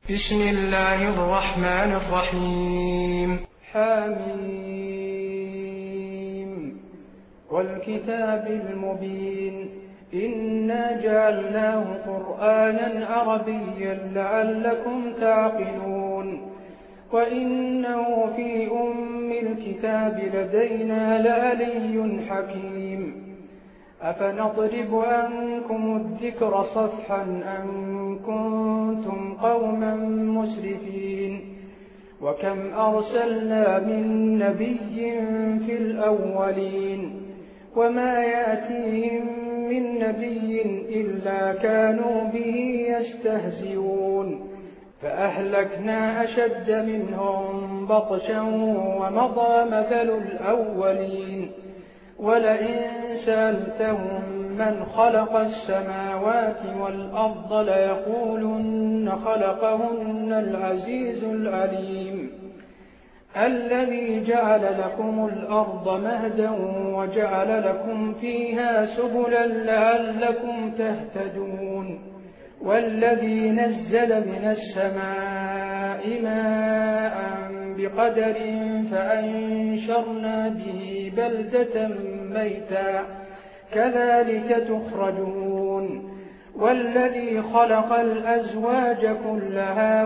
بسم الله الرحمن الرحيم. حميم والكتاب المبين إنا جعلناه قرآنا عربيا لعلكم تعقلون وإنه في أم الكتاب لدينا لعلي حكيم أفنضرب عنكم الذكر صفحا أن كنتم قوما مسرفين وكم أرسلنا من نبي في الأولين وما يأتيهم من نبي إلا كانوا به يستهزئون فأهلكنا أشد منهم بطشا ومضى مثل الأولين ولئن سألتهم من خلق السماوات والأرض ليقولن خلقهن العزيز العليم الذي جعل لكم الأرض مهدا وجعل لكم فيها سبلا لعلكم تهتدون والذي نزل من السماء ماء بقدر فأنشرنا به بلدة ميتا كذلك تخرجون والذي خلق الأزواج كلها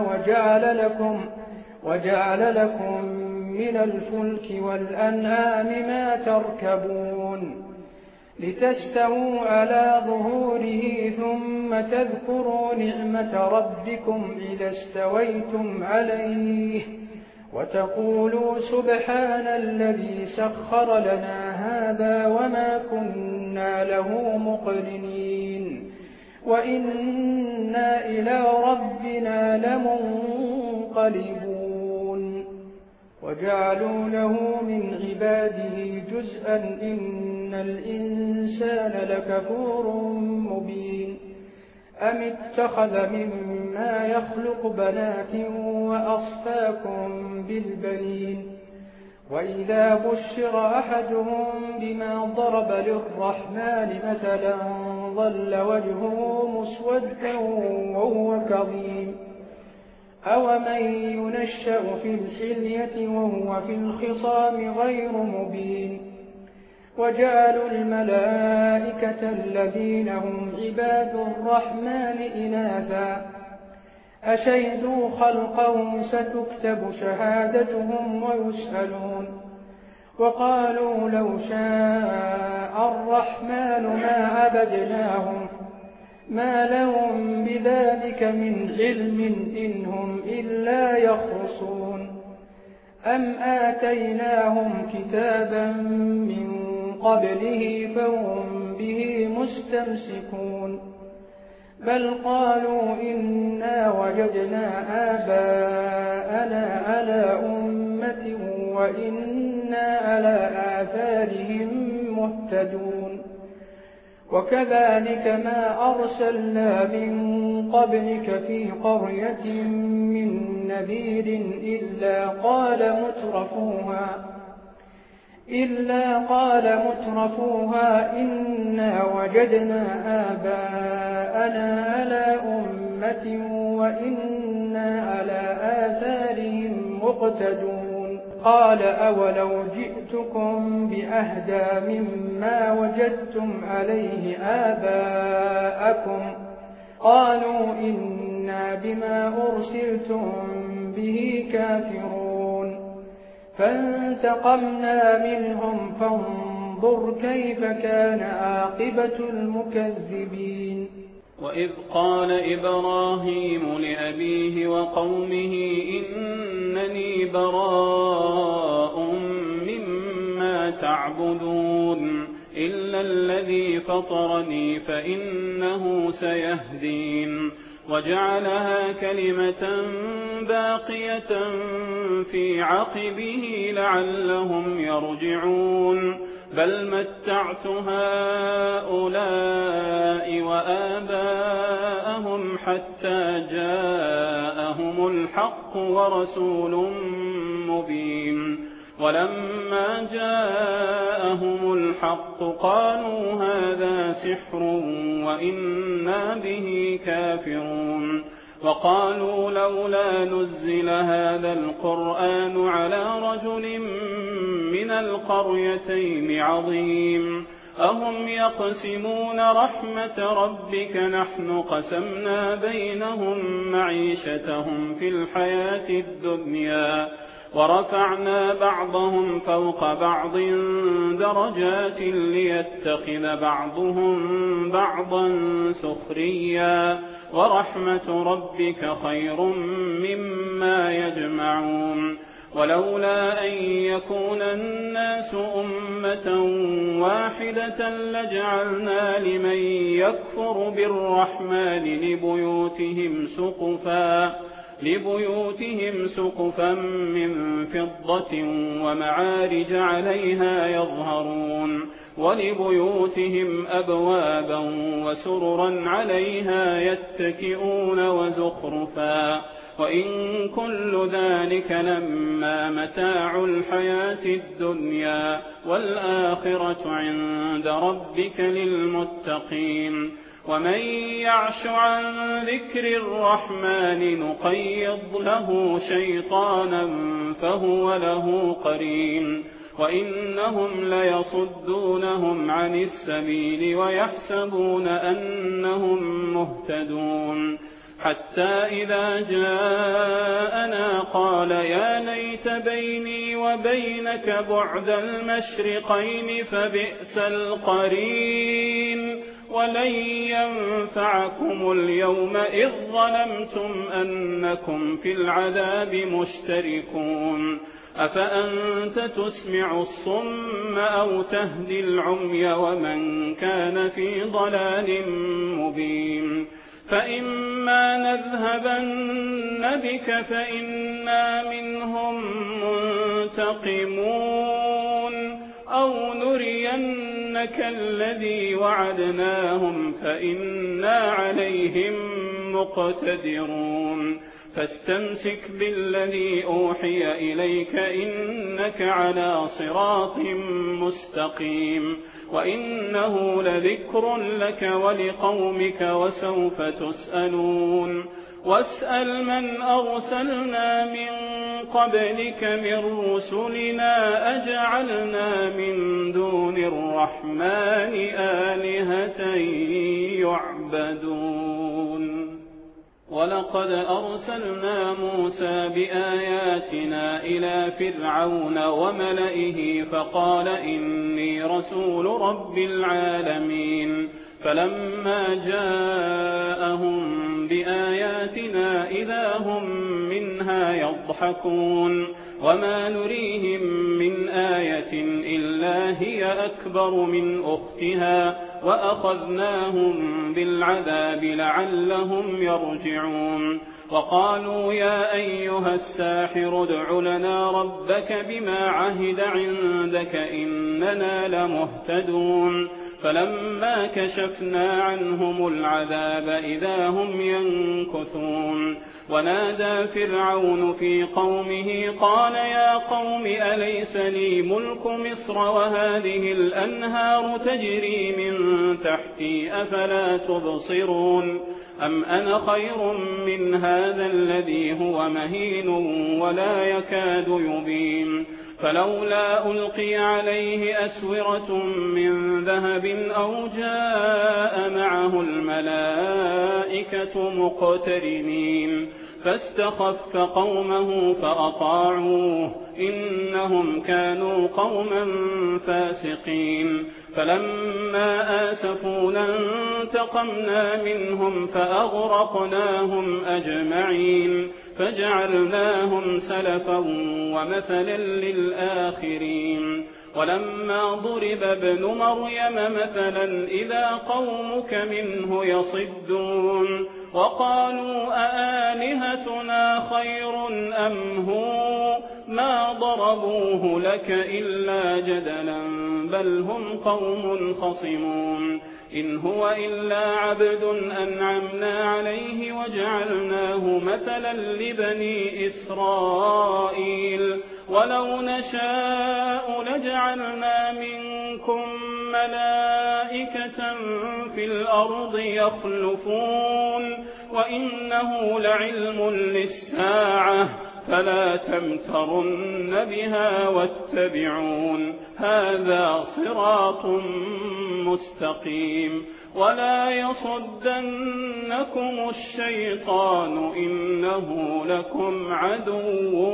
وجعل لكم من الفلك والأنعام ما تركبون لتستووا على ظهوره ثم تذكروا نعمة ربكم إذا استويتم عليه وتقولوا سبحان الذي سخر لنا هذا وما كنا له مقرنين وإنا إلى ربنا لمنقلبون وجعلوا له من عباده جزءا إن الإنسان لكفور مبين أم اتخذ مما يخلق بنات وأصفاكم بالبنين وإذا بشر أحدهم بما ضرب للرحمن مثلا ظل وجهه مسودا وهو كظيم أومن ينشأ في الحلية وهو في الخصام غير مبين وجعلوا الملائكة الذين هم عباد الرحمن إناثا أشهدوا خلقهم ستكتب شهادتهم ويسألون وقالوا لو شاء الرحمن ما عبدناهم ما لهم بذلك من علم إن هم إلا يخرصون أم آتيناهم كتابا من قبله فهم به مستمسكون بل قالوا إنا وجدنا آباءنا على أمة وإنا على آثارهم مهتدون وكذلك ما أرسلنا من قبلك في قرية من نذير إلا قال مترفوها إنا وجدنا آباءنا على أمة وإنا على آثارهم مقتدون قال أولو جئتكم بأهدى مما وجدتم عليه آباءكم قالوا إنا بما أرسلتم به كافرون فانتقمنا منهم فانظر كيف كان عاقبة المكذبين وإذ قال إبراهيم لأبيه وقومه إنني براء مما تعبدون إلا الذي فطرني فإنه سيهدين وجعلها كلمة باقية في عقبه لعلهم يرجعون بل متعت هؤلاء وآباءهم حتى جاءهم الحق ورسول مبين ولما جاءهم الحق قالوا هذا سحر وإنا به كافرون وقالوا لولا نزل هذا القرآن على رجل من القريتين عظيم أهم يقسمون رحمة ربك نحن قسمنا بينهم معيشتهم في الحياة الدنيا ورفعنا بعضهم فوق بعض درجات ليتخذ بعضهم بعضا سخريا ورحمة ربك خير مما يجمعون ولولا أن يكون الناس أمة واحدة لجعلنا لمن يكفر بالرحمن لبيوتهم سقفا من فضة ومعارج عليها يظهرون ولبيوتهم أبوابا وسررا عليها يتكئون وزخرفا وإن كل ذلك لما متاع الحياة الدنيا والآخرة عند ربك للمتقين ومن يعش عن ذكر الرحمن نقيض له شيطانا فهو له قرين وإنهم ليصدونهم عن السبيل ويحسبون أنهم مهتدون حتى إذا جاءنا قال يا ليت بيني وبينك بعد المشرقين فبئس القرين ولن ينفعكم اليوم إذ ظلمتم أنكم في العذاب مشتركون أفأنت تسمع الصم أو تهدي العمي ومن كان في ضلال مبين فإما نذهبن بك فإنا منهم منتقمون أو نرينك الذي وعدناهم فإنا عليهم مقتدرون فاستمسك بالذي أوحي إليك إنك على صراط مستقيم وإنه لذكر لك ولقومك وسوف تسألون واسأل من أرسلنا من قبلك من رسلنا أجعلنا من دون الرحمن آلهة يعبدون ولقد أرسلنا موسى بآياتنا إلى فرعون وملئه فقال إني رسول رب العالمين فلما جاءهم بآياتنا إذا هم منها يضحكون وما نريهم من آية إلا هي أكبر من أختها وأخذناهم بالعذاب لعلهم يرجعون وقالوا يا أيها الساحر ادع لنا ربك بما عهد عندك إننا لمهتدون فلما كشفنا عنهم العذاب إذا هم ينكثون ونادى فرعون في قومه قال يا قوم أليس لي ملك مصر وهذه الأنهار تجري من تحتي أفلا تبصرون أم أنا خير من هذا الذي هو مهين ولا يكاد يبين فلولا ألقي عليه أسورة من ذهب أو جاء معه الملائكة مقترنين فاستخف قومه فأطاعوه إنهم كانوا قوما فاسقين فلما آسفونا انتقمنا منهم فأغرقناهم أجمعين فجعلناهم سلفا ومثلا للآخرين ولما ضرب ابن مريم مثلا إذا قومك منه يصدون وقالوا أآلهتنا خير أم هو ما ضربوه لك إلا جدلا بل هم قوم خصمون إن هو إلا عبد أنعمنا عليه وجعلناه مثلا لبني إسرائيل ولو نشاء لجعلنا منكم ملائكة في الأرض يخلفون وإنه لعلم للساعة فلا تمترن بها واتبعون هذا صراط مستقيم ولا يصدنكم الشيطان إنه لكم عدو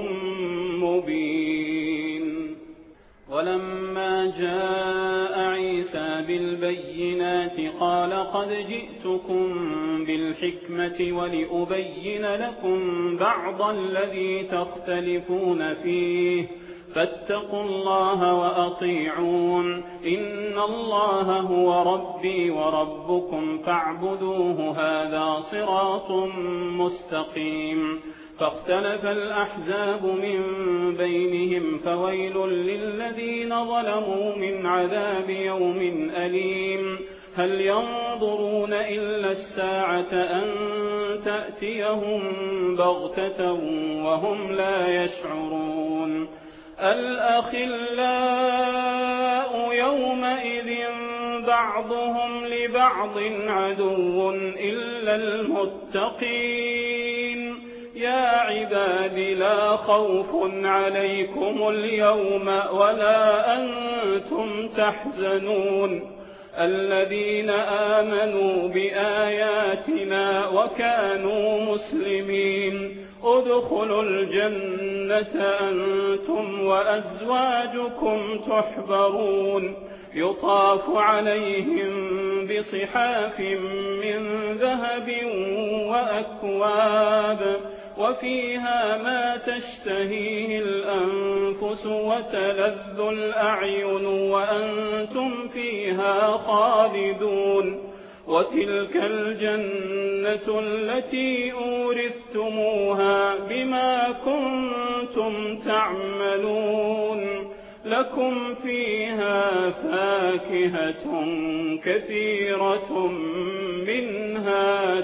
مبين. ولما جاء عيسى بالبينات قال قد جئتكم بالحكمة ولأبين لكم بعض الذي تختلفون فيه فاتقوا الله وأطيعون إن الله هو ربي وربكم فاعبدوه هذا صراط مستقيم. فاختلف الأحزاب من بينهم فويل للذين ظلموا من عذاب يوم أليم. هل ينظرون إلا الساعة أن تأتيهم بغتة وهم لا يشعرون. الأخلاء يومئذ بعضهم لبعض عدو إلا المتقين. يا عباد لا خوف عليكم اليوم ولا أنتم تحزنون الذين آمنوا بآياتنا وكانوا مسلمين ادخلوا الجنة أنتم وأزواجكم تحبرون يطاف عليهم بصحاف من ذهب وأكواب وفيها ما تشتهيه الأنفس وتلذ الأعين وأنتم فيها خالدون. وتلك الجنة التي أورثتموها بما كنتم تعملون لكم فيها فاكهة كثيرة منها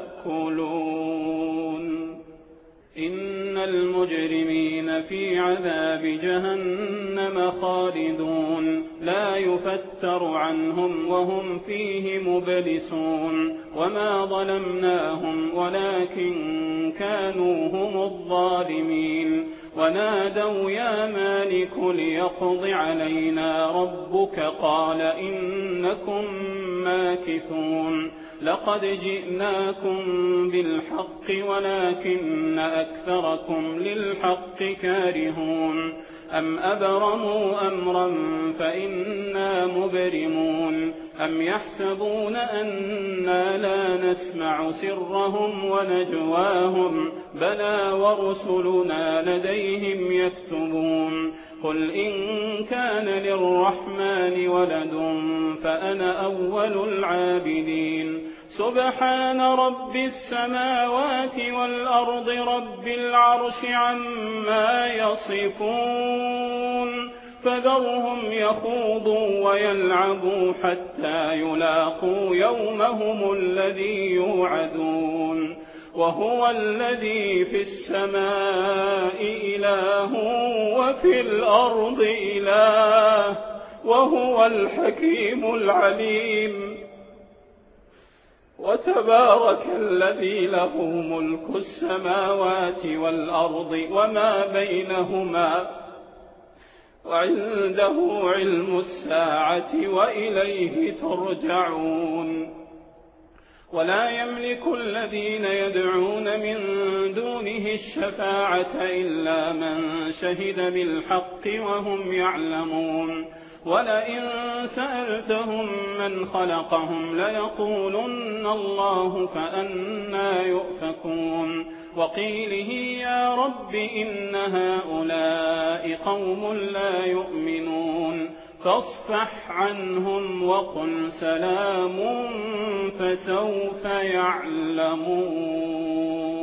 تأكلون. إن المجرمين في عذاب جهنم خالدون لا يفتر عنهم وهم فيه مبلسون. وما ظلمناهم ولكن كانوا هم الظالمين. ونادوا يا مالك ليقض علينا ربك قال إنكم ماكثون. لقد جئناكم بالحق ولكن أكثركم للحق كارهون. أم أبرموا أمرا فإنا مبرمون. أم يحسبون أنا لا نسمع سرهم ونجواهم بلى ورسلنا لديهم يكتبون. قل إن كان للرحمن ولد فأنا أول العابدين. سبحان رب السماوات والأرض رب العرش عما يصفون. فذرهم يخوضوا ويلعبوا حتى يلاقوا يومهم الذي يوعدون. وهو الذي في السماء إله وفي الأرض إله وهو الحكيم العليم. وتبارك الذي له ملك السماوات والأرض وما بينهما وعنده علم الساعة وإليه ترجعون. ولا يملك الذين يدعون من دونه الشفاعة إلا من شهد بالحق وهم يعلمون. ولئن سألتهم من خلقهم ليقولن الله فأنى يؤفكون. وقيله يا رب إن هؤلاء قوم لا يؤمنون فاصفح عنهم وقل سلام فسوف يعلمون.